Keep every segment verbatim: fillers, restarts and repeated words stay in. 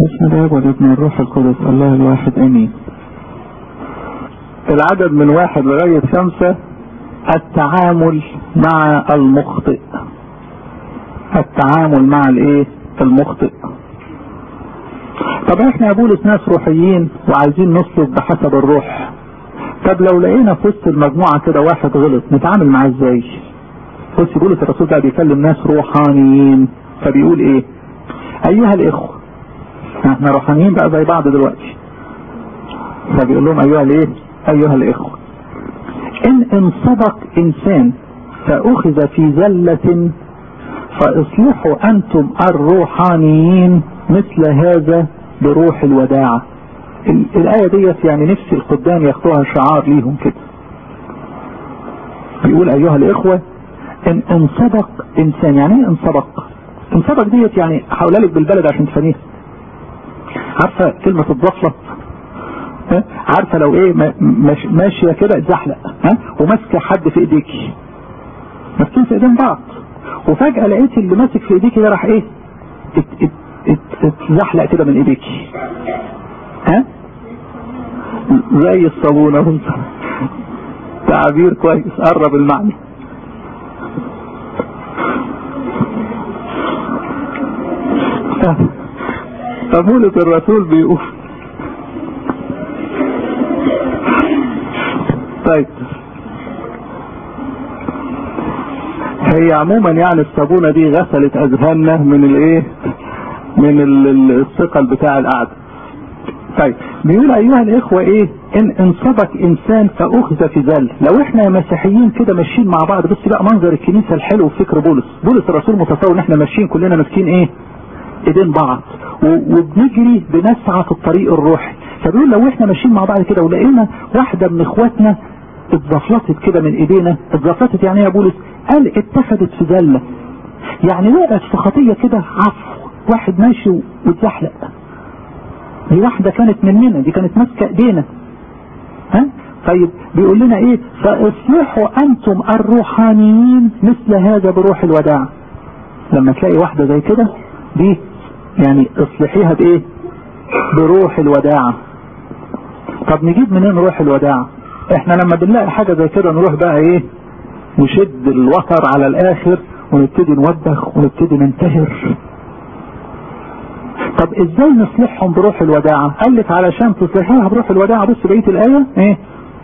بسم الله والابن الروح القدس الله الواحد امين. العدد من واحد لغاية خمسة التعامل مع المخطئ. التعامل مع الايه المخطئ. طب احنا يا بولس ناس روحيين وعايزين نسلك بحسب الروح. طب لو لقينا في وسط المجموعة كده واحد غلط نتعامل معاه ازاي؟ بص بولس الرسول ده بيكلم ناس روحانيين فبيقول ايه؟ ايها الاخوة، احنا روحانيين بقى زي بعض دلوقتي، فبيقول لهم ايها الايه؟ ايها الاخوة، ان انصدق انسان فاخذ في زلة فاصلحوا انتم الروحانيين مثل هذا بروح الوداعة. الآية ديت يعني نفسي القدام ياخدوها شعار ليهم كده. بيقول ايها الاخوة ان انصدق انسان. يعني ايه انصدق؟ انصدق ديت يعني هقولها لك بالبلد عشان تفهميها. عارفة كلمة الضفلة؟ عارفة لو ايه ماشية كده اتزحلق ها وماسكة حد في ايديكي، ماسكين في ايدين بعض، وفجأة لقيت اللي ماسك في ايديكي ده راح ايه اتزحلق كده من ايديكي، ها زي الصابونة. تعبير كويس قرب المعنى. فبولس الرسول بيقول طيب هي عموما يعني الصابونة دي غسلت اذهاننا من الايه من الثقل بتاع القعده. طيب بيقول ايها الاخوة ايه ان انصدق انسان فاخذ في ذل. لو احنا مسيحيين كده ماشيين مع بعض، بص بقى منظر الكنيسة الحلو وفكر بولس. بولس الرسول متصور ان احنا ماشيين كلنا ماسكين ايه ايدين بعض وبنجري بنسعى في الطريق الروحي. فبيقول لو احنا ماشيين مع بعض كده ولقينا واحدة من اخواتنا اتزفلتت كده من ايدينا. اتزفلتت يعني ايه يا بولس؟ قال اتخذت في ذلة، يعني وقعت في خطية كده عفو، واحد ماشي واتزحلق. دي واحدة كانت مننا، دي كانت ماسكة ايدينا ها. طيب بيقول لنا ايه؟ فاصلحوا انتم الروحانيين مثل هذا بروح الوداع. لما تلاقي واحدة زي كده دي يعني اصلحيها بايه؟ بروح الوداعة. طب نجيب منين روح الوداعة؟ احنا لما بنلاقي حاجة زي كده نروح بقى ايه نشد الوتر على الاخر ونبتدي نوبخ ونبتدي ننتهر. طب ازاي نصلحهم بروح الوداعة؟ قال لك علشان تصلحيها بروح الوداعة بص بقية الاية ايه؟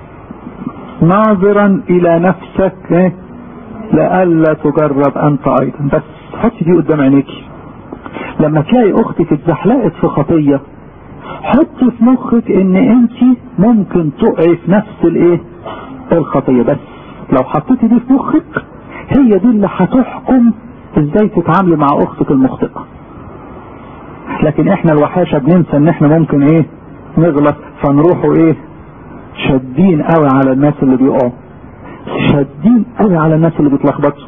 ناظرا الى نفسك ايه لألا تجرب انت ايضا. بس حطي دي قدام عينيكي. لما تلاقي اختك اتزحلقت في خطية حطي في مخك ان انت ممكن تقعي في نفس الايه الخطية. بس لو حطيتي دي في مخك هي دي اللي هتحكم ازاي تتعاملي مع اختك المخطئة. لكن احنا الوحاشة بننسى ان احنا ممكن ايه نغلط، فنروحوا ايه شادين قوي على الناس اللي بيقعوا، شادين قوي على الناس اللي بيتلخبطوا.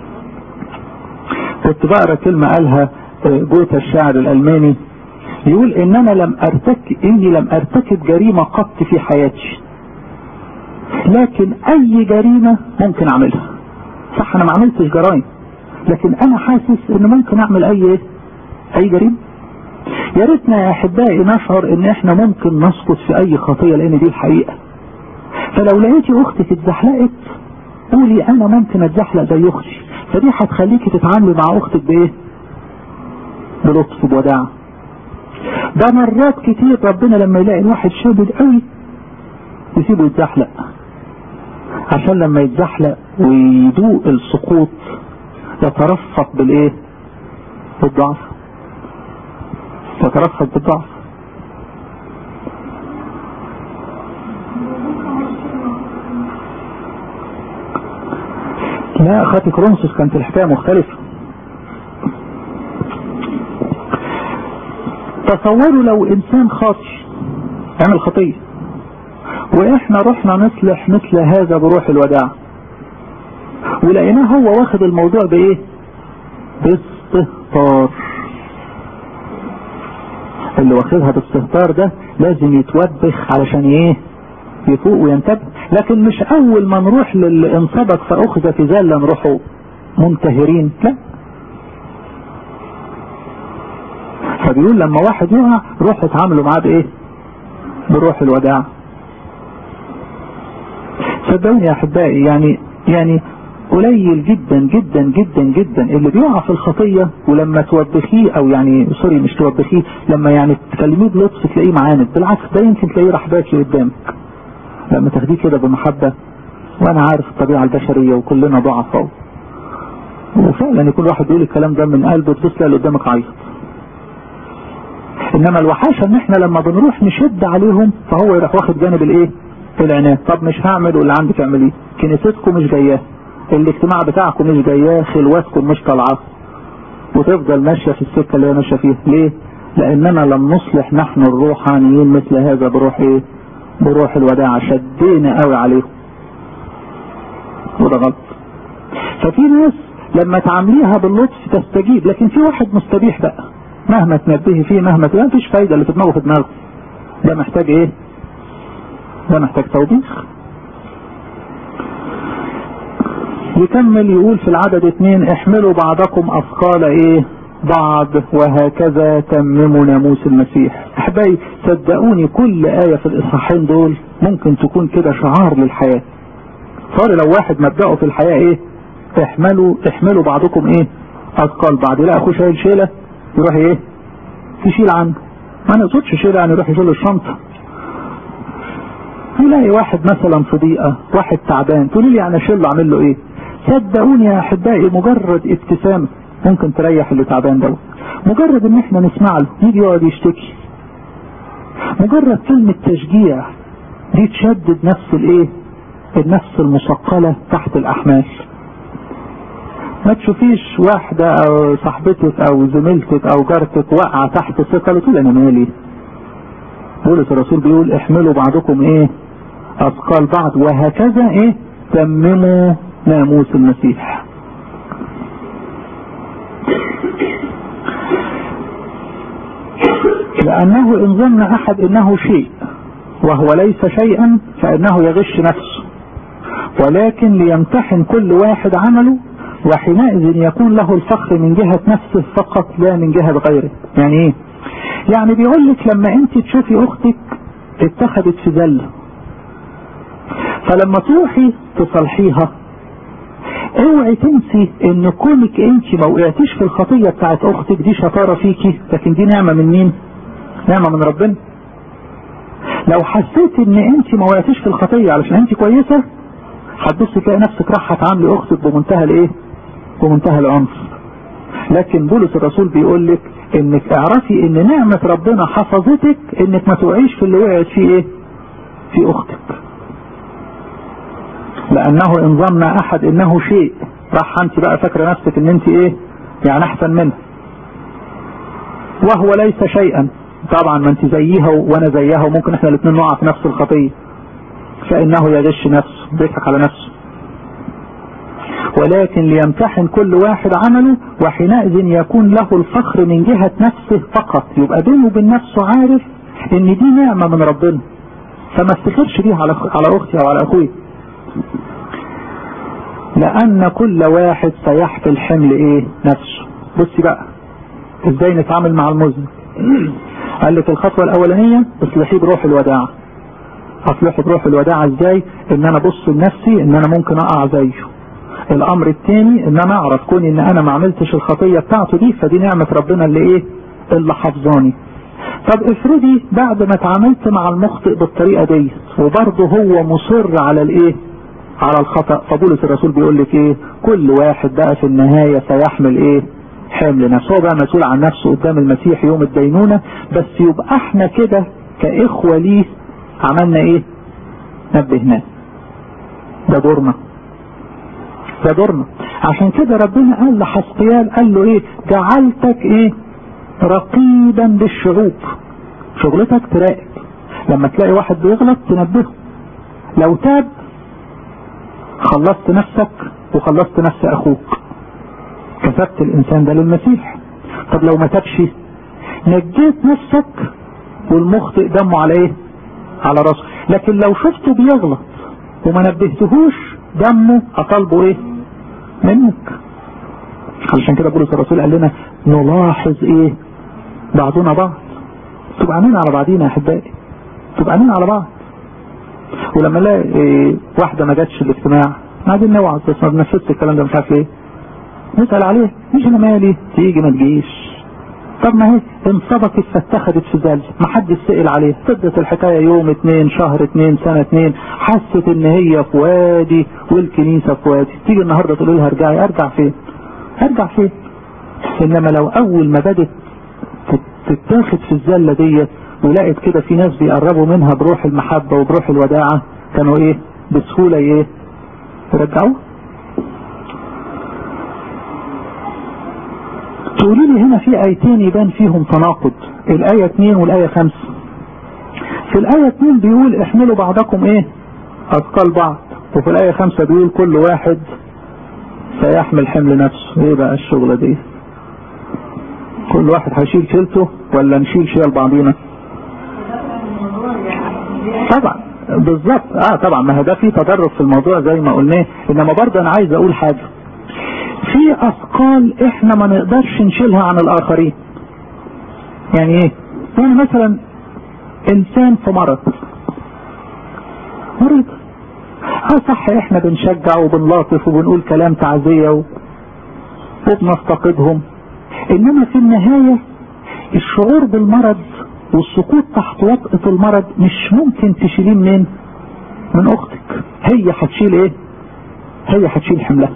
كنت بقرا كلمة قالها جوتا الشاعر الالماني، يقول ان انا لم ارتكب اني لم ارتكب جريمة قط في حياتي، لكن اي جريمة ممكن اعملها. صح انا ما عملتش جرائم، لكن انا حاسس ان ممكن اعمل اي اي جريمة. يا ريتنا يا احبائي نشعر ان احنا ممكن نسقط في اي خطية، لان دي الحقيقة. فلو لقيتي اختك اتزحلقت قولي انا ممكن اتزحلق زي اختي، فدي هتخليكي تتعاملي مع اختك بايه؟ بلطف بوداعة. ده مرات كتير ربنا لما يلاقي الواحد شديد قوي يسيبه يتزحلق، عشان لما يتزحلق ويدوق السقوط يترفق بالايه؟ بالضعف. يترفق بالضعف. لا اخواتي كرونسوس كانت الحكاية مختلفة. تصوروا لو انسان خاطئ عمل خطية واحنا رحنا نصلح مثل هذا بروح الوداع، ولقيناه هو واخد الموضوع بايه؟ باستهتار. اللي واخدها باستهتار ده لازم يتوبخ علشان ايه؟ يفوق وينتبه. لكن مش اول ما نروح للي انصدق فاخذ في ذلة نروحوا منتهرين، لا. فبيقول لما واحد يقع روحوا اتعاملوا معاه بايه؟ بروح الوداع. صدقوني يا احبائي، يعني يعني قليل جدا جدا جدا جدا اللي بيقع في الخطيه ولما توبخيه، او يعني سوري مش توبخيه، لما يعني تكلميه بلطف تلاقيه معاند. بالعكس ده يمكن تلاقيه راح باكي قدامك لما تاخديه كده بمحبه. وانا عارف الطبيعه البشريه وكلنا ضعفاء، وفعلا يكون واحد بيقول الكلام ده من قلبه تبص تلاقي اللي قدامك عيط. انما الوحاشه ان احنا لما بنروح نشد عليهم فهو يروح واخد جانب الايه؟ العناد. طب مش هعمل واللي عندك اعمليه، كنيستكم مش جاياه، الاجتماع بتاعكم مش جاياه، خلواتكم مش طالعه، وتفضل ماشيه في السكه اللي هي ماشيه فيها. ليه؟ لاننا لم نصلح نحن الروحانيين مثل هذا بروح ايه؟ بروح الوداع. شدينا قوي عليهم وده غلط. ففي ناس لما تعامليها باللطف تستجيب، لكن في واحد مستبيح بقى مهما تنبهي فيه مهما تنبهي مفيش فايده، اللي في دماغه في دماغه. ده محتاج ايه؟ ده محتاج توبيخ. يكمل يقول في العدد اتنين: احملوا بعضكم اثقال ايه؟ بعض وهكذا تمموا ناموس المسيح. احبائي صدقوني كل آية في الاصحاحين دول ممكن تكون كده شعار للحياة. صار لو واحد مبدأه في الحياة ايه؟ احملوا احملوا بعضكم ايه؟ اثقال بعض. لا اخو شايل شيلة يروح ايه؟ يشيل عنه. ما نقصدش شيلة يعني يروح يشيل الشنطة. يلاقي واحد مثلا في ضيقة، واحد تعبان، تقول لي انا شيل اعمل له ايه؟ صدقوني يا احبائي مجرد ابتسامة ممكن تريح اللي تعبان ده. مجرد ان احنا نسمع له يجي يقعد يشتكي، مجرد كلمة تشجيع دي تشدد نفس الايه؟ النفس المثقلة تحت الاحمال. ما تشوفيش واحدة او صاحبتك او زميلتك او جارتك واقعة تحت ثقل تقول انا مالي. بولس الرسول بيقول احملوا بعضكم ايه؟ اثقال بعض وهكذا ايه؟ تمموا ناموس المسيح. لأنه إن ظن أحد إنه شيء وهو ليس شيئا فإنه يغش نفسه، ولكن ليمتحن كل واحد عمله وحينئذ يكون له الفخر من جهة نفسه فقط لا من جهة غيره. يعني إيه؟ يعني بيقول لك لما أنت تشوفي أختك اتخذت في ذلة، فلما تروحي تصلحيها اوعي تنسي ان كونك انت ما وقعتيش في الخطيه بتاعت اختك دي شطاره فيكي، لكن دي نعمه من مين؟ نعمه من ربنا. لو حسيت ان انت ما وقعتيش في الخطيه علشان انت كويسه، هتبصي تلاقي نفسك راح هتعاملي اختك بمنتهى الايه؟ بمنتهى العنف. لكن بولس الرسول بيقول لك انك اعرفي ان نعمه ربنا حفظتك انك ما توقعيش في اللي وقعت فيه ايه؟ في اختك. لانه ان ظن احد انه شيء، راح انت بقى فاكره نفسك ان انت ايه؟ يعني احسن منه، وهو ليس شيئا. طبعا ما انت زيها وانا زيها وممكن احنا الاثنين نقع في نفس الخطيه. فانه يغش نفسه، بيضحك على نفسه. ولكن ليمتحن كل واحد عمله وحينئذ يكون له الفخر من جهه نفسه فقط. يبقى بينه وبين نفسه عارف ان دي نعمه من ربنا، فما افتخرش بيها على على اختي او على اخوي. لأن كل واحد سيحمل حمل ايه؟ نفسه. بصي بقى ازاي نتعامل مع المذنب. قال لك الخطوة الاولانية اصلحيه بروح الوداع. اصلحه بروح الوداع ازاي؟ ان انا ابص لنفسي ان انا ممكن اقع زيه. الامر الثاني ان انا اعرف كوني ان انا ما عملتش الخطية بتاعته دي، فدي نعمة ربنا اللي ايه؟ اللي حفظاني. طب افرضي بعد ما اتعاملت مع المخطئ بالطريقة دي وبرضه هو مصر على الايه؟ على الخطأ. فبولس الرسول بيقول لك ايه؟ كل واحد بقى في النهاية سيحمل ايه؟ حمل نفسه. هو بقى مسؤول عن نفسه قدام المسيح يوم الدينونة. بس يبقى احنا كده كإخوة ليه عملنا ايه؟ نبهناه. ده دورنا، ده دورنا. عشان كده ربنا قال لحسقيال، قال له ايه؟ جعلتك ايه؟ رقيبا للشعوب. شغلتك تراقب، لما تلاقي واحد بيغلط تنبهه، لو تاب خلصت نفسك وخلصت نفس اخوك، كسبت الانسان ده للمسيح. طب لو ما تابش نجيت نفسك والمخطئ دمه على ايه؟ على راسه. لكن لو شفته بيغلط وما نبهتهوش دمه اطالبه ايه؟ منك. علشان كده بولس الرسول قال لنا نلاحظ ايه؟ بعضنا بعض. تبقى عاملين على بعضينا يا احبائي، تبقى عاملين على بعض. ولما الاقي واحده ما جاتش الاجتماع عايزين نوعظ بس ما بنفذش الكلام ده مش عارف ليه، نسال عليه مش انا مالي، تيجي ما تجيش. طب ما هي انصبكت فاتخذت في ذلك، ما حدش سئل عليه، فضت الحكايه يوم اتنين شهر اتنين سنه اتنين، حست ان هي في وادي والكنيسه في وادي، تيجي النهارده تقول لها ارجعي، ارجع فين؟ ارجع فين؟ انما لو اول ما بدت تتاخد في الزله ديت ولقيت كده في ناس بيقربوا منها بروح المحبه وبروح الوداعه، كانوا ايه؟ بسهوله ايه؟ ترجعوا. تقولي لي هنا في ايتين يبان فيهم تناقض، الايه اتنين والايه خمسة. في الايه اتنين بيقول احملوا بعضكم ايه؟ اثقال بعض، وفي الايه خمسة بيقول كل واحد سيحمل حمل نفسه. ايه بقى الشغله دي؟ كل واحد هيشيل شيلته ولا نشيل شيل بعضينا؟ طبعا بالظبط، اه طبعا، ما ده في تدرج في الموضوع زي ما قلناه. انما برضه انا عايز اقول حاجه، في اثقال احنا ما نقدرش نشيلها عن الاخرين. يعني ايه؟ يعني مثلا انسان في مرض مريض، اه صح احنا بنشجع وبنلاطف وبنقول كلام تعزيه وبنفتقدهم، انما في النهايه الشعور بالمرض والسقوط تحت وطأة المرض مش ممكن تشيليه منين؟ من اختك. هي هتشيل ايه؟ هي هتشيل حملها.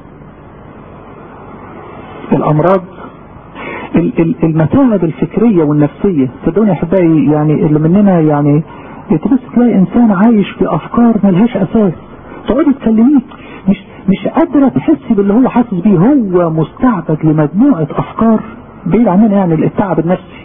الامراض، المتاعب الفكريه والنفسيه، صدقوني يا احبائي، يعني اللي مننا يعني تبص تلاقي انسان عايش في افكار ملهاش اساس، تقعدي تكلميه مش مش قادره تحسي باللي هو حاسس بيه، هو مستعبد لمجموعه افكار بعيد عننا، يعني التعب النفسي.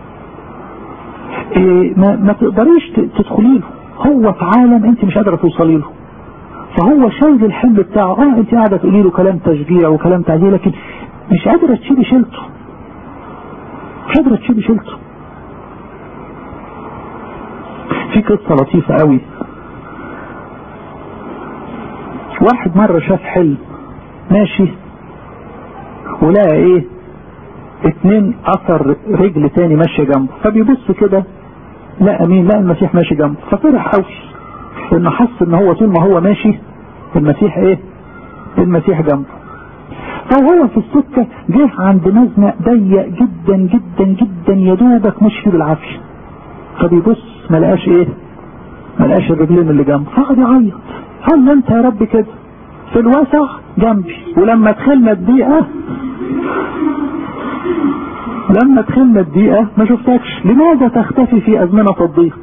إيه ما, ما تقدريش تدخلي له، هو في عالم انت مش قادره توصلي له، فهو شايل الحمل بتاعه. اه انت قاعده تقولي له كلام تشجيع وكلام تعزيه، لكن مش قادره تشيلي شيلته، مش قادره تشيلي شيلته. في قصه لطيفه قوي، واحد مره شاف حلم ماشي ولقى ايه؟ اتنين اثر رجل تاني ماشيه جنبه، فبيبص كده لقى مين؟ لقى المسيح ماشي جنبه، ففرح قوي انه حس ان هو طول ما هو ماشي المسيح ايه؟ المسيح جنبه. فهو في السكه جه عند مزنق ضيق جدا جدا جدا يدوبك مشي بالعافيه، فبيبص ما لقاش ايه؟ ما لقاش الرجلين اللي جنبه، فقعد يعيط، قال انت يا رب كده في الواسع جنبي، ولما دخلنا الضيقه لما دخلنا الضيقه ما شفتكش، لماذا تختفي في ازمنه الضيق؟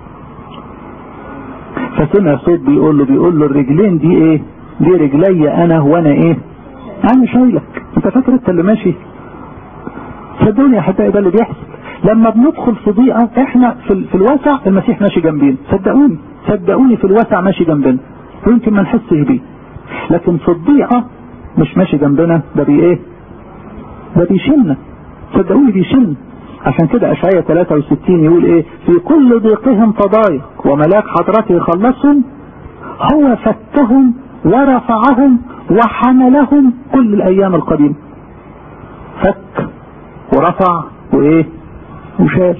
فسمع صوت بيقول له بيقول له الرجلين دي ايه؟ دي رجلي انا، وانا ايه؟ انا شايلك. انت فاكر انت اللي ماشي؟ صدقوني يا حبايبي ده اللي بيحصل لما بندخل في ضيقه. احنا في, في الواسع المسيح ماشي جنبين، صدقوني صدقوني في الواسع ماشي جنبنا ويمكن ما نحسش بيه، لكن في الضيقه مش ماشي جنبنا، ده بي ايه؟ ده بيشيلنا، صدقوني بيشيلنا. عشان كده اشعياء ثلاثة وستين يقول ايه؟ في كل ضيقهم تضايق وملاك حضرته خلصهم، هو فكهم ورفعهم وحملهم كل الايام القديمه. فك ورفع وايه؟ وشال.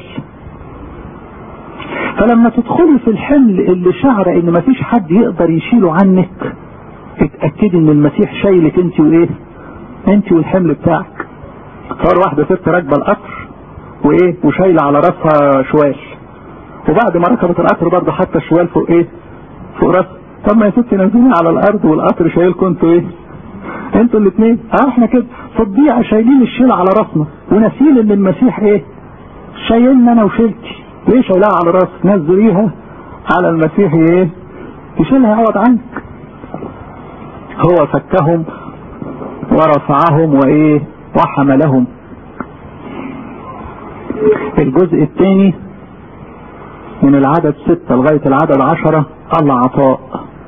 فلما تدخلي في الحمل اللي شعر ان مفيش حد يقدر يشيله عنك، اتاكدي ان المسيح شايلك انت وايه؟ انت والحمل بتاعك. صار واحده ست راكبه القطر وايه؟ وشايله على راسها شوال، وبعد ما ركبت القطر برضه حتى الشوال فوق ايه؟ فوق راسها. طب ما يا ستي نازلين على الارض والقطر شايلكم انتوا ايه؟ انتوا الاثنين. اه احنا كده في الضيعه شايلين الشيل على راسنا ونسيل ان المسيح ايه؟ شايلنا انا وشيلتي. ليه شايلها على راسك؟ نزليها على المسيح ايه؟ يشيلها يعوض عنك. هو فكهم ورفعهم وايه؟ وحملهم. الجزء الثاني من العدد ستة لغاية العدد عشرة العطاء.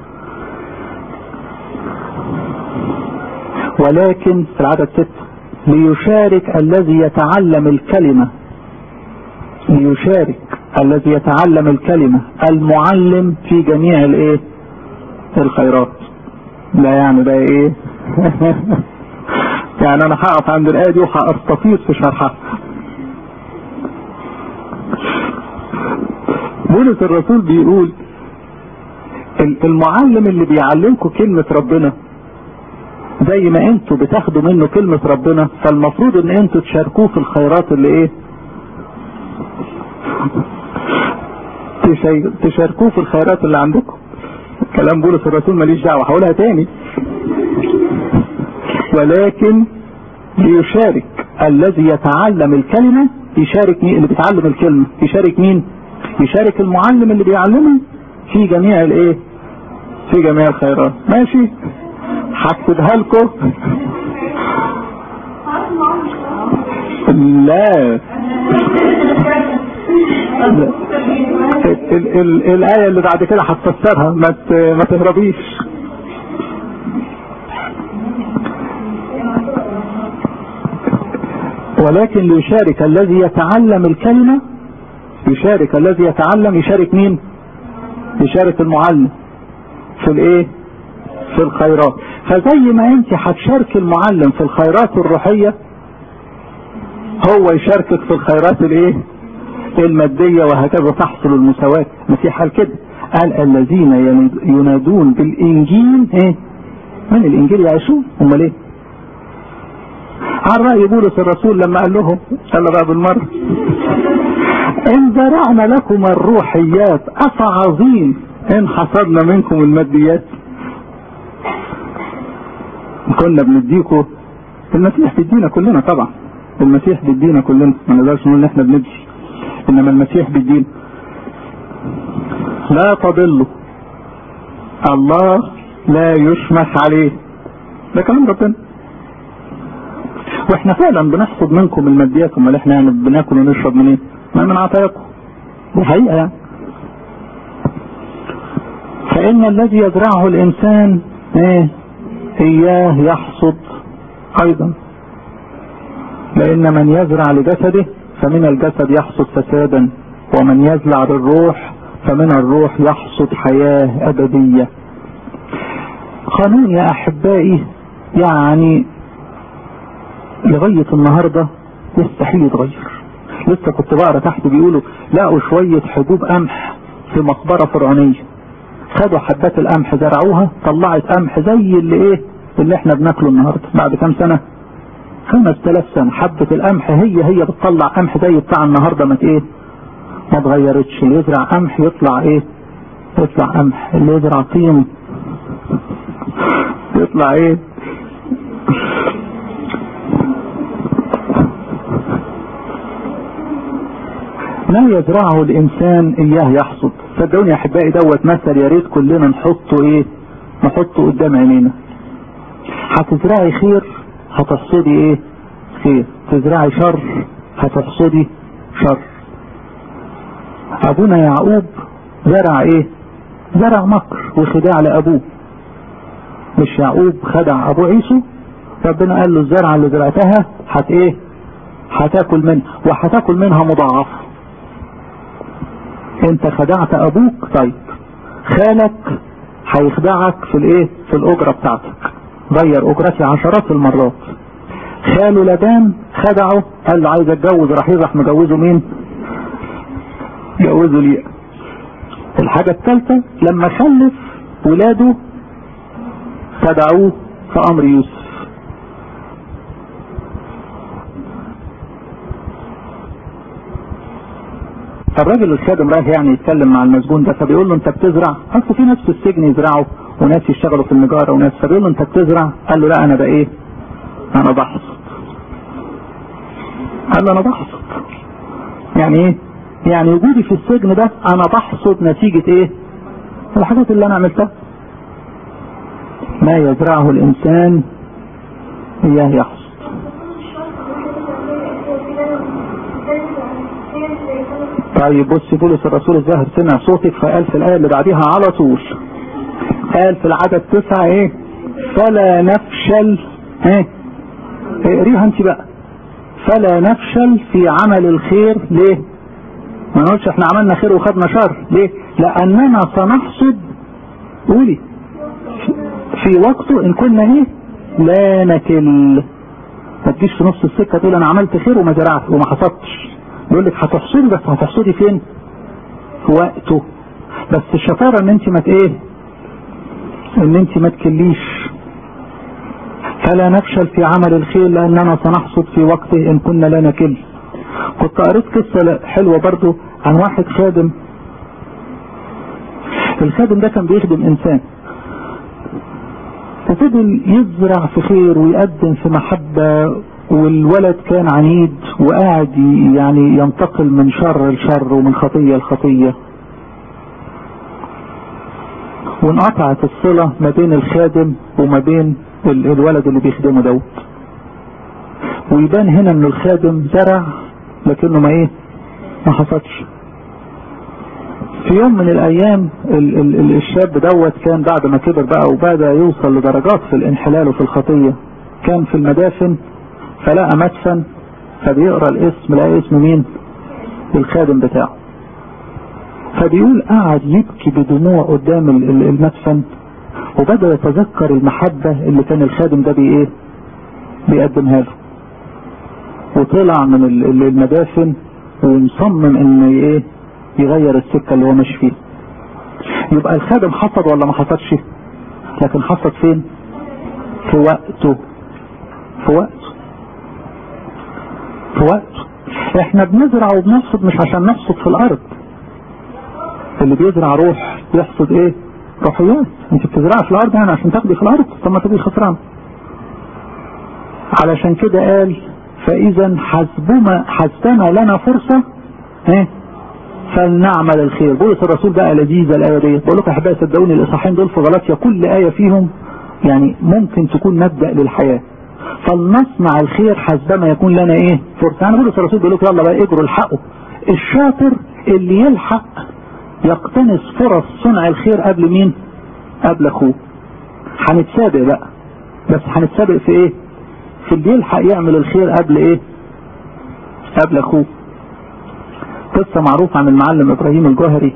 ولكن في العدد ستة ليشارك الذي يتعلم الكلمة ليشارك الذي يتعلم الكلمة المعلم في جميع الايه؟ الخيرات. لا يعني بقى ايه؟ يعني انا هقف عند الايه دي وهستفيض في شرحها. بولس الرسول بيقول المعلم اللي بيعلمكم كلمة ربنا زي ما انتوا بتاخدوا منه كلمة ربنا، فالمفروض ان انتوا تشاركوه في الخيرات اللي ايه تشاركوه في الخيرات اللي عندكم. كلام بولس الرسول ماليش دعوة، هقولها تاني. ولكن ليشارك الذي يتعلم الكلمة، يشارك مين اللي بيتعلم الكلمة؟ يشارك مين؟ يشارك المعلم اللي بيعلمه في جميع الايه في جميع الخيرات. ماشي، هكتبها لكم. لا ال ال الآية اللي بعد كده هتفسرها، ما ما تهربيش. ولكن ليشارك الذي يتعلم الكلمة، يشارك الذي يتعلم، يشارك مين؟ يشارك المعلم في الايه في الخيرات. فزي ما انت هتشارك المعلم في الخيرات الروحية، هو يشاركك في الخيرات الايه المادية، وهكذا تحصل المساواة. المسيح قال كده، قال الذين ينادون بالانجيل ايه من الانجيل يعيشون. هم ليه؟ عن رأي بولس الرسول لما قال لهم، قال بقى بالمرة ان زرعنا لكم الروحيات افعظيم ان حصدنا منكم الماديات. كنا بنديكم، المسيح بيدينا كلنا طبعا، المسيح بيدينا كلنا، ما نقدرش نقول ان احنا بندي، انما المسيح بيدينا. لا تضلوا الله لا يشمخ عليه، ده كلام ربنا. واحنا فعلا بنحصد منكم الماديات، امال احنا يعني بناكل ونشرب منين؟ ما من عطاياكم، دي حقيقه يعني. فان الذي يزرعه الانسان ايه اياه يحصد ايضا، لان من يزرع لجسده فمن الجسد يحصد فسادا، ومن يزرع للروح فمن الروح يحصد حياه ابديه. قانون يا احبائي يعني لغايه النهارده يستحيل يتغير. لسه كنت بقرا تحت بيقولوا لقوا شويه حبوب قمح في مقبره فرعونيه، خدوا حبات القمح زرعوها، طلعت قمح زي اللي ايه اللي احنا بناكله النهارده. بعد كام سنه؟ خمس تلاف سنه، حبه القمح هي هي بتطلع قمح زي بتاع النهارده، ما ايه ما اتغيرتش. اللي يزرع قمح يطلع ايه يطلع قمح، اللي يزرع طين يطلع ايه ما يزرعه الانسان اياه يحصد. صدقوني يا احبائي دوت مثل يا ريت كلنا نحطه ايه نحطه قدام عينينا. هتزرعي خير هتحصدي ايه خير، تزرعي شر هتحصدي شر. ابونا يعقوب زرع ايه زرع مكر وخداع لابوه. مش يعقوب خدع ابو عيسو؟ ربنا قال له الزرعه اللي زرعتها هت ايه هتاكل منها، وهتاكل منها مضاعفه. انت خدعت ابوك، طيب خالك هيخدعك في الايه في الاجره بتاعتك، غير اجرتي عشرات المرات. خاله لبان خدعه، قال له عايز اتجوز، راح يروح مجوزه مين؟ جوزه ليه. الحاجه الثالثه لما خلف ولاده خدعوه في امر يوسف. الراجل الخادم رايح يعني يتكلم مع المسجون ده، فبيقول له انت بتزرع؟ اصل في ناس في السجن يزرعوا وناس يشتغلوا في النجاره وناس، فبيقول له انت بتزرع؟ قال له لا انا بقى ايه انا بحصد. قال له انا بحصد يعني ايه؟ يعني وجودي في السجن ده انا بحصد نتيجه ايه الحاجات اللي انا عملتها. ما يزرعه الانسان اياه يحصد. طيب بص بولس الرسول الظاهر سمع صوتك فقال في الآية اللي بعديها على طول، قال في العدد تسعة ايه فلا نفشل. ايه اقريها انت بقى، فلا نفشل في عمل الخير. ليه؟ ما نقولش احنا عملنا خير وخدنا شر، ليه؟ لاننا سنحصد، قولي في وقته ان كنا ايه لا نكل. ما تجيش في نص السكه تقول انا عملت خير وما زرعت وما حصدتش. يقول لك هتحصدي، بس هتحصدي فين؟ في وقته. بس الشطارة ان انت ما ايه ان انت ما تكليش. فلا نفشل في عمل الخير لاننا سنحصد في وقته ان كنا لا نكل. كنت قريت قصة حلوة برضو عن واحد خادم. الخادم ده كان بيخدم انسان وفضل يزرع في خير ويقدم في محبة، والولد كان عنيد وقاعد يعني ينتقل من شر لشر ومن خطية لخطية، وانقطعت الصلة ما بين الخادم وما بين الولد اللي بيخدمه دوت. ويبان هنا ان الخادم زرع لكنه ما ايه ما حصدش. في يوم من الايام ال ال الشاب دوت كان بعد ما كبر بقى وبدأ يوصل لدرجات في الانحلال وفي الخطية، كان في المدافن فلقى مدفن، فبيقرأ الاسم لقى اسم مين؟ الخادم بتاعه. فبيقول قعد يبكي بدموع قدام المدفن وبدأ يتذكر المحبة اللي كان الخادم ده بي ايه بيقدمها له، وطلع من المدافن ومصمم ان ايه يغير السكة اللي هو ماشي فيه. يبقى الخادم حصد ولا ما حصدش؟ لكن حصد فين؟ في وقته. في وقته في وقته. احنا بنزرع وبنحصد مش عشان نحصد في الارض. اللي بيزرع روح يحصد ايه؟ روحيات. انت بتزرع في الارض يعني عشان تاخدي في الارض، طب ما تبقي خسران. علشان كده قال فاذا حسبنا حسبنا لنا فرصة ايه فلنعمل الخير. بولس الرسول بقى لذيذة الآية دي. بقول لكم يا احبائي صدقوني الاصحاحين دول في غلاطيا كل آية فيهم يعني ممكن تكون مبدأ للحياة. فلنصنع الخير حسبما يكون لنا ايه فرصة. يعني بولس الرسول بيقول لكم يلا بقى اجروا الحقوا. الشاطر اللي يلحق يقتنص فرص صنع الخير قبل مين؟ قبل اخوه. هنتسابق بقى، بس هنتسابق في ايه؟ في اللي يلحق يعمل الخير قبل ايه؟ قبل اخوه. قصة معروفة عن المعلم ابراهيم الجوهري،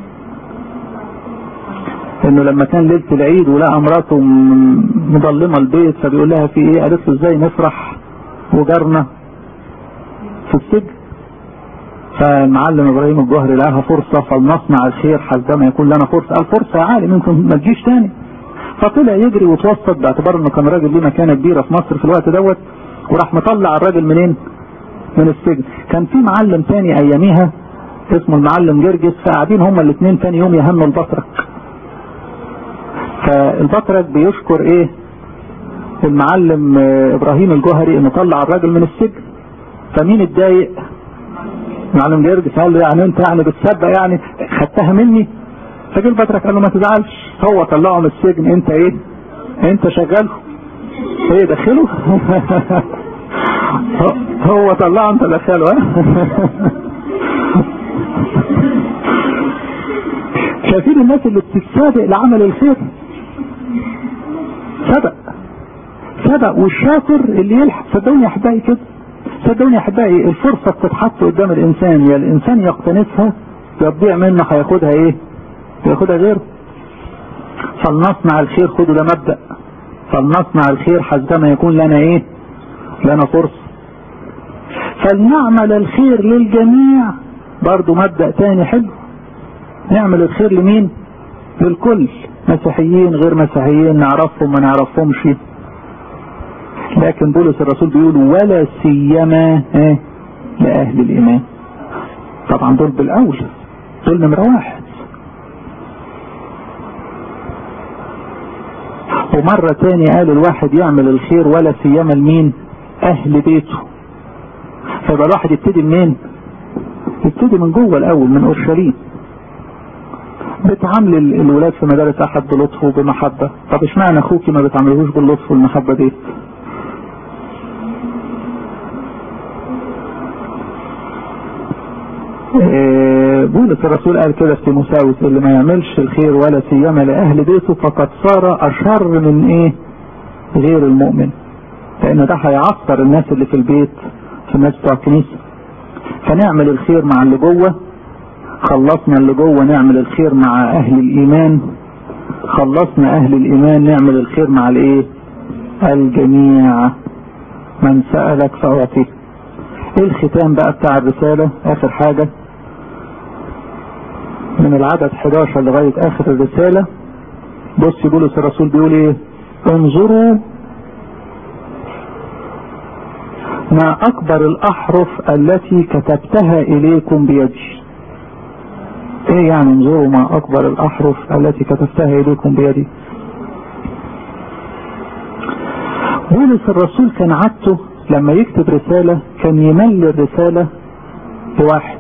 انه لما كان ليلة العيد ولقى مراته مظلمة البيت فبيقول لها في ايه؟ قالت له ازاي نفرح وجارنا في السجن. فالمعلم ابراهيم الجوهري لقاها فرصة فلنصنع الخير حسبما يكون لنا فرصة. قال فرصة يا عالم ممكن ما تجيش تاني. فطلع يجري وتوسط باعتبار انه كان راجل ليه مكانة كبيرة في مصر في الوقت دوت، وراح مطلع الراجل منين؟ من السجن. كان في معلم تاني اياميها اسمه المعلم جرجس، فقاعدين هما الاثنين تاني يوم يهنوا البطرك. فالبطرك بيشكر ايه المعلم ابراهيم الجوهري انه طلع الراجل من السجن. فمين اتضايق؟ المعلم جرجس. قال له يعني انت يعني بتسبق يعني خدتها مني؟ فجي البطرك قال له ما تزعلش، هو طلعه من السجن انت ايه انت شغاله ايه دخله هو طلعه انت دخله. ها شايفين الناس اللي بتتسابق لعمل الخير؟ سبق سبق. والشاطر اللي يلحق. صدقوني يا احبائي كده، صدقوني يا احبائي الفرصة بتتحط قدام الانسان، يا الانسان يقتنصها يا تضيع منه هياخدها ايه؟ ياخدها غيره. فلنصنع الخير، خدوا ده مبدأ، فلنصنع الخير حسبما يكون لنا ايه؟ لنا فرصة. فلنعمل الخير للجميع، برضو مبدأ تاني حلو. نعمل الخير لمين؟ للكل، مسيحيين غير مسيحيين، نعرفهم ما نعرفهمش. لكن بولس الرسول بيقول ولا سيما ايه؟ لأهل الإيمان. طبعا دول بالأول، دول نمرة واحد. ومرة تاني قال الواحد يعمل الخير ولا سيما لمين؟ أهل بيته. فيبقى الواحد يبتدي منين؟ يبتدي من جوه الأول، من أورشليم. بتعامل الولاد في مدارس أحد بلطف وبمحبة. طب اشمعنى أخوكي ما بتعملهوش باللطف والمحبة دي؟ بولس الرسول قال كده في تيموثاوس اللي ما يعملش الخير ولا سيما لأهل بيته فقد صار أشر من ايه؟ غير المؤمن. لأن ده هيعصر الناس اللي في البيت، في الناس بتوع الكنيسة. فنعمل الخير مع اللي جوه، خلصنا اللي جوه نعمل الخير مع أهل الإيمان، خلصنا أهل الإيمان نعمل الخير مع الايه؟ الجميع. من سألك فأعطيه. ايه الختام بقى بتاع الرسالة؟ آخر حاجة من العدد حداشر لغاية اخر الرسالة. بص بولس الرسول بيقول ايه؟ انظروا ما اكبر الاحرف التي كتبتها اليكم بيدي. ايه يعني انظروا ما اكبر الاحرف التي كتبتها اليكم بيدي؟ بولس الرسول كان عادته لما يكتب رسالة كان يملي الرسالة بواحد.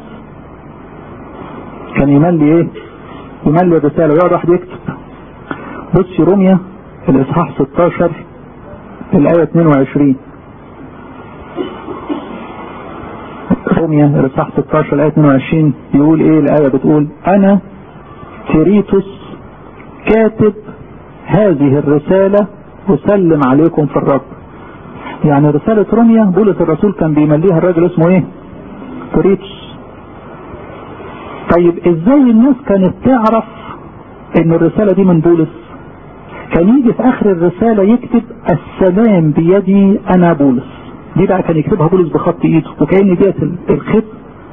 كان يملي ايه؟ يملي الرسالة ويقعد واحد يكتب. بص روميا الاصحاح ستاشر الاية اتنين وعشرين. روميا الاصحاح ستاشر الاية اتنين وعشرين يقول ايه الآية؟ بتقول انا تيريتوس كاتب هذه الرسالة اسلم عليكم في الرب. يعني رسالة روميا بولس الرسول كان بيمليها الراجل اسمه ايه؟ تيريتوس. طيب ازاي الناس كانت تعرف ان الرسالة دي من بولس؟ كان يجي في اخر الرسالة يكتب السلام بيدي انا بولس. دي بقى كان يكتبها بولس بخط ايده، وكأن ديت الخط.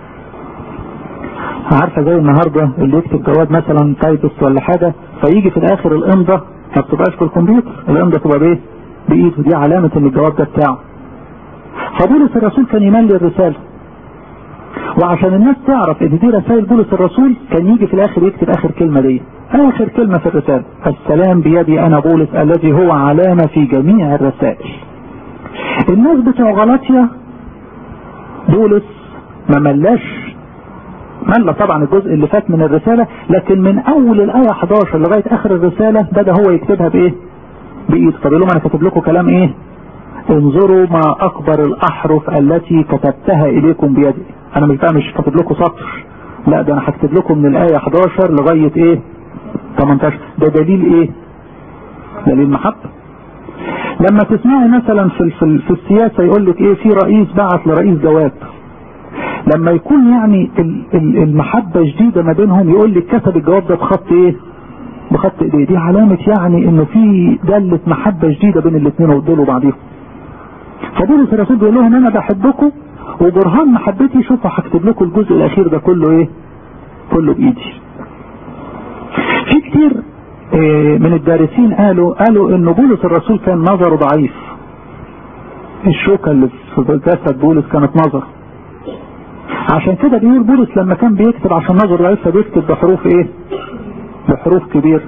عارفة زي النهاردة اللي يكتب جواب مثلا تايبس ولا حاجة، فيجي في الاخر الامضة ما بتبقاش في الكمبيوتر، الامضة تبقى بايه؟ بايده. دي علامة ان الجواب ده بتاعه. فبولس الرسول كان يملي الرسالة، وعشان الناس تعرف ان دي رسائل بولس الرسول كان يجي في الاخر يكتب اخر كلمة دي، اخر كلمة في الرسالة السلام بيدي انا بولس الذي هو علامة في جميع الرسائل. الناس بتوع غلاطيا بولس ما ملاش، ملا طبعا الجزء اللي فات من الرسالة، لكن من اول الاية حداشر لغاية اخر الرسالة بدأ هو يكتبها بايه؟ بايد. طب لهم انا كاتب لكم كلام ايه؟ انظروا ما اكبر الاحرف التي كتبتها اليكم بيدي. انا مش بقى مش كاتب لكم سطر، لا ده انا هكتب لكم من الاية حداشر لغاية ايه؟ تمنتاشر. ده دليل ايه؟ دليل محبة. لما تسمعي مثلا في في, في السياسة يقول لك ايه؟ في رئيس بعت لرئيس جواب، لما يكون يعني المحبة جديدة ما بينهم يقول لك كتب الجواب ده بخط ايه؟ بخط ايديه. دي علامة يعني انه في دالة محبة جديدة بين الاثنين ودول وبعضهم. فبولس الرسول بيقول لهم انا بحبكم وبرهان محبتي شوفوا هكتب لكم الجزء الاخير ده كله ايه؟ كله بايدي. في كتير من الدارسين قالوا قالوا ان بولس الرسول كان نظره ضعيف. الشوكة اللي في جسد بولس كانت نظر، عشان كده بيقول بولس لما كان بيكتب عشان نظره ضعيف فبيكتب بحروف ايه؟ بحروف كبير.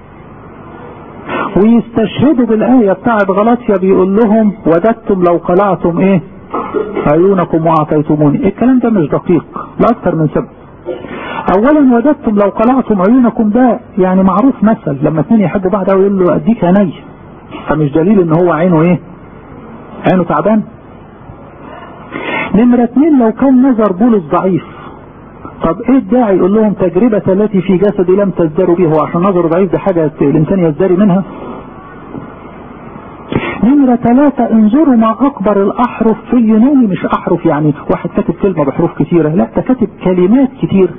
ويستشهدوا بالآية بتاعت غلاطيا بيقول لهم وددتم لو قلعتم ايه؟ عيونكم واعطيتموني. الكلام ده مش دقيق لاكثر من سبب. اولا وددتم لو قلعتم عيونكم ده يعني معروف مثل لما اثنين يحبوا بعض ويقول له اديك عيني، فمش دليل ان هو عينه ايه؟ عينه تعبان. نمرة اثنين لو كان نظر بولس ضعيف، طب ايه الداعي يقول لهم تجربة التي في جسدي لم تزدروا به؟ هو عشان نظره ضعيف دي حاجة الانسان يزدري منها؟ نمرة ثلاثة انظروا ما اكبر الاحرف في اليوناني، مش احرف يعني واحد كاتب كلمة بحروف كتيرة، لا ده كاتب كلمات كتير.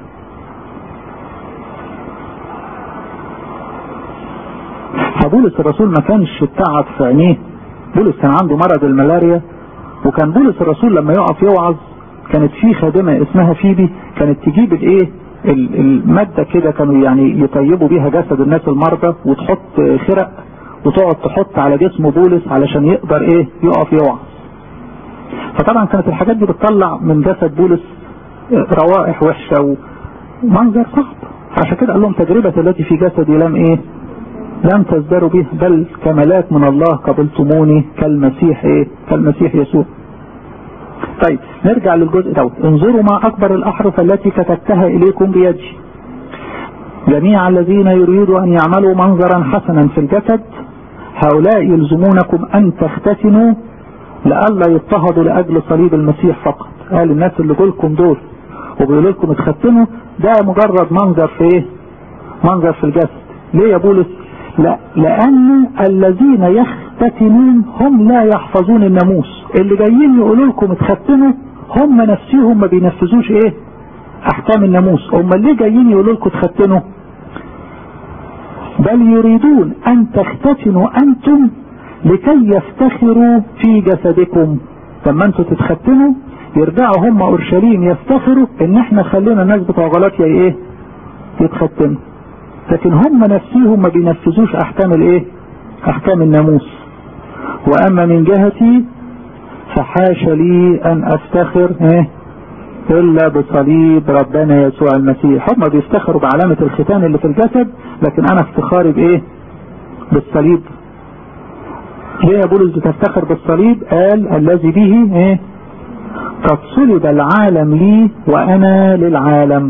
فبولس الرسول ما كانش تعب في عينيه. بولس كان عنده مرض الملاريا، وكان بولس الرسول لما يقف يوعظ كانت في خادمة اسمها فيبي كانت تجيب الايه المادة كده كانوا يعني يطيبوا بيها جسد الناس المرضى، وتحط خرق وتقعد تحط على جسم بولس علشان يقدر ايه يقف يوعظ. فطبعا كانت الحاجات دي بتطلع من جسد بولس روائح وحشة ومنظر صعب. عشان كده قال لهم تجربة التي في جسدي لم ايه لم تزدروا به، بل كملاك من الله قبلتموني كالمسيح ايه كالمسيح يسوع. طيب نرجع للجزء دوت. انظروا ما اكبر الاحرف التي كتبتها اليكم بيدي. جميع الذين يريدوا ان يعملوا منظرا حسنا في الجسد هؤلاء يلزمونكم ان تختتنوا لئلا يضطهدوا لاجل صليب المسيح فقط. قال الناس اللي جولكم دول وبيقولوا لكم اتختنوا ده مجرد منظر في ايه؟ منظر في الجسد. ليه يا بولس؟ لا لان الذين يختتنون هم لا يحفظون الناموس. اللي جايين يقولوا لكم اتختنوا هم نفسهم ما بينفذوش ايه؟ احكام الناموس. هم اللي جايين يقولوا لكم اتختنوا بل يريدون ان تختتنوا انتم لكي يفتخروا في جسدكم. لما انتوا تتختنوا يرجعوا هم اورشليم يفتخروا ان احنا خلينا الناس بتوع غلاطيا ايه؟ يتختموا، لكن هم نفسهم ما بينفذوش احكام الايه؟ احكام الناموس. واما من جهتي فحاش لي ان افتخر ايه الا بصليب ربنا يسوع المسيح. هم بيفتخروا بعلامة الختان اللي في الجسد، لكن انا افتخاري بايه؟ بالصليب. ليه يا بولس بتفتخر بالصليب؟ قال الذي به ايه؟ قد صلب العالم لي وانا للعالم.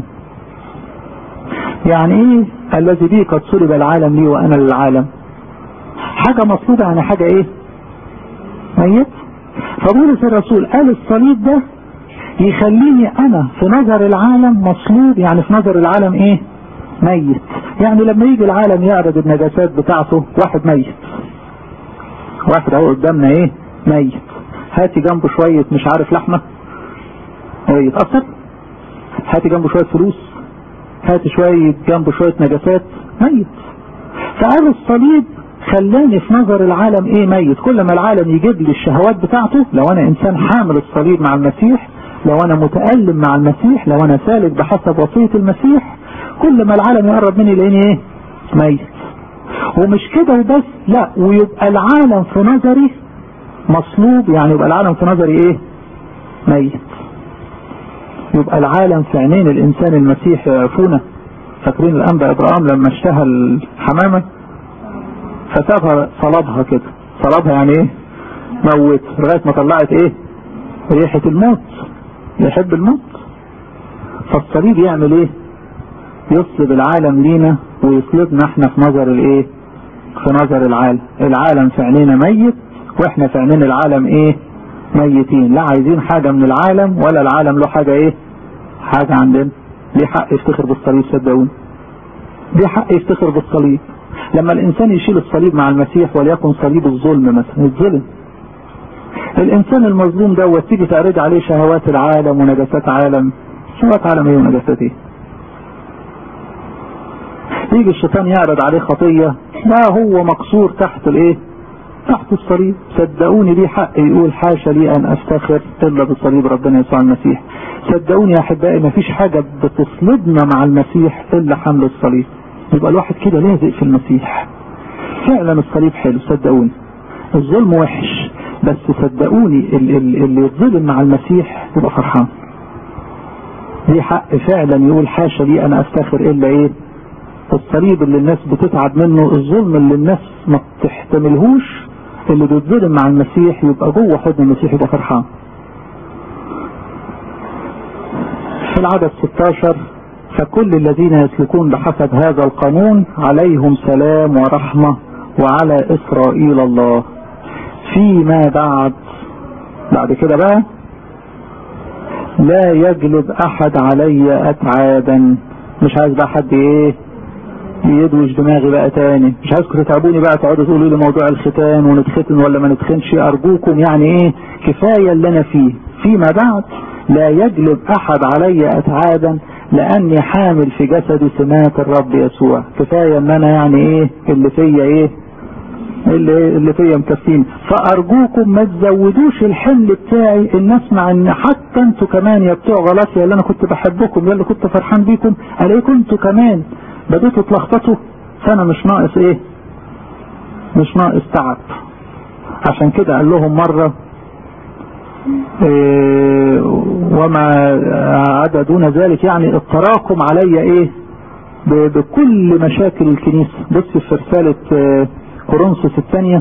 يعني ايه الذي به قد صلب العالم لي وانا للعالم؟ حاجة مصلوبة يعني حاجة ايه؟ ميت. فبولس الرسول قال الصليب ده يخليني انا في نظر العالم مصلوب، يعني في نظر العالم ايه؟ ميت. يعني لما يجي العالم يعرض النجاسات بتاعته، واحد ميت، واحد اهو قدامنا ايه؟ ميت. هاتي جنبه شوية مش عارف لحمة يتأثر، هاتي جنبه شوية فلوس، هاتي شوية جنبه شوية نجاسات، ميت. فقال الصليب خلاني في نظر العالم ايه؟ ميت. كل ما العالم يجيب لي الشهوات بتاعته، لو انا انسان حامل الصليب مع المسيح، لو انا متألم مع المسيح، لو انا سالك بحسب وصية المسيح، كل ما العالم يقرب مني يلاقيني ايه؟ ميت. ومش كده وبس، لا، ويبقى العالم في نظري مصلوب، يعني يبقى العالم في نظري ايه؟ ميت. يبقى العالم في عينين الانسان المسيح يعرفونه. فاكرين الانبا ابراهيم لما اشتهى الحمامة فسابها صلبها كده، صلبها يعني ايه؟ موت، لغاية ما طلعت ايه؟ ريحة الموت. يحب الموت. فالصليب يعمل ايه؟ يصلب العالم لينا ويصلبنا احنا في نظر الايه؟ في نظر العالم. العالم في عينينا ميت، واحنا في عينين العالم ايه؟ ميتين. لا عايزين حاجة من العالم ولا العالم له حاجة ايه؟ حاجة عندنا. ليه حق يفتخر بالصليب؟ صدقوني ليه حق يفتخر بالصليب. لما الانسان يشيل الصليب مع المسيح، وليكن صليب الظلم مثلا، الظلم، الانسان المظلوم ده وتيجي تعرض عليه شهوات العالم ونجاسات عالم. شهوات عالم ايه ونجاسات ايه؟ يجي الشيطان يعرض عليه خطية، لا هو مكسور تحت الايه؟ تحت الصليب. صدقوني ليه حق يقول حاشا لي ان افتخر الا بصليب ربنا يسوع المسيح. صدقوني يا احبائي مفيش حاجة بتصلبنا مع المسيح الا حمل الصليب. يبقى الواحد كده لازق في المسيح. فعلا الصليب حلو، صدقوني. الظلم وحش، بس صدقوني اللي يتظلم مع المسيح يبقى فرحان. ليه حق فعلا يقول حاشا لي انا افتخر الا ايه؟ الصليب اللي الناس بتتعب منه، الظلم اللي الناس ما بتحتملهوش، اللي بيتظلم مع المسيح يبقى جوه حضن المسيح يبقى فرحان. في العدد ستاشر فكل الذين يسلكون بحسب هذا القانون عليهم سلام ورحمة وعلى إسرائيل الله فيما بعد. بعد كده بقى لا يجلب أحد علي أتعابا. مش عايز بقى حد ايه يدوش دماغي بقى تاني، مش عايزكم تتعبوني بقى تقعدوا تقولوا لي موضوع الختان ونتختن ولا ما نتختنش. أرجوكم يعني ايه؟ كفاية اللي أنا فيه. فيما بعد لا يجلب أحد علي أتعابا لأني حامل في جسدي سمات الرب يسوع. كفاية ان انا يعني ايه اللي فيا ايه اللي, اللي فيا مكفين. فأرجوكم ما تزودوش الحمل بتاعي. ان اسمع ان حتى انتوا كمان يا بتوع غلطية اللي انا كنت بحبكم، يا اللي كنت فرحان بيكم، عليكم انتوا كمان بديتوا تلخبطوا. فانا مش ناقص ايه؟ مش ناقص تعب. عشان كده قال لهم مرة إيه وما عدا دون ذلك، يعني التراكم علي ايه بكل مشاكل الكنيسة. بص في رسالة كورنثوس الثانية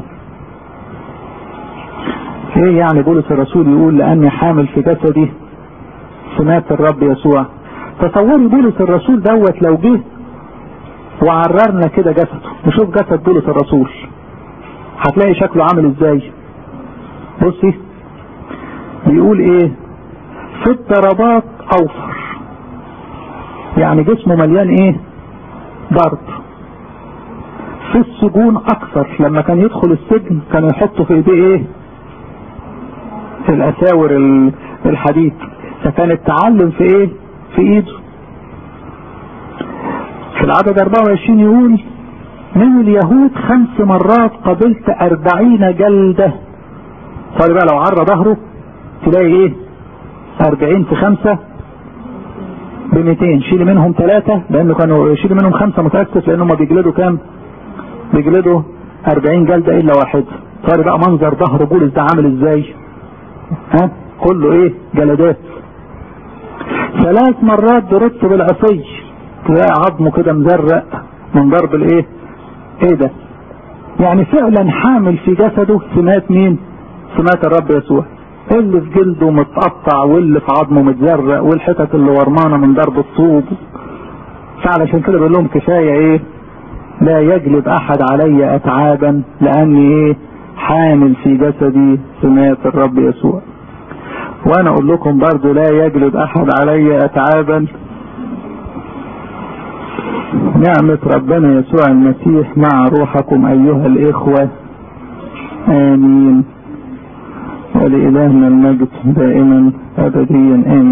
ايه يعني بولس الرسول يقول لاني حامل في جسدي سمات الرب يسوع. تصوري بولس الرسول دوت لو جه وعررنا كده جسده، نشوف جسد بولس الرسول هتلاقي شكله عامل ازاي. بصي بيقول ايه؟ في الضربات اوفر، يعني جسمه مليان ايه؟ ضرب. في السجون اكثر، لما كان يدخل السجن كان يحطوا في ايديه ايه؟ الاساور الحديد، فكان التعلم في ايه؟ في ايده. في العدد اربعة وعشرين يقول من اليهود خمس مرات قبلت اربعين جلدة. طيب بقى لو عرى ظهره تلاقي ايه؟ اربعين في خمسة ب مئتين شيل منهم ثلاثة، لانه كانوا شيل منهم خمسة متأسف، لانهم بيجلدوا كام؟ بيجلدوا أربعين جلدة الا واحد. صار بقى منظر ظهر بولس ده عامل ازاي؟ ها كله ايه؟ جلدات. ثلاث مرات ضربت بالعصي، تلاقي عظمه كده مزرق من ضرب الايه؟ ايه ده؟ يعني فعلا حامل في جسده سمات مين؟ سمات الرب يسوع، اللي في جلده متقطع واللي في عظمه متزرق والحتت اللي ورمانه من ضرب الطوب. فعلشان كده بقول لهم كفايه ايه؟ لا يجلب احد علي اتعابا لاني ايه؟ حامل في جسدي سمات الرب يسوع. وانا اقول لكم برضو لا يجلب احد علي اتعابا. نعمة ربنا يسوع المسيح مع روحكم ايها الاخوة، امين. ولإلهنا المجد دائما ابديا امين.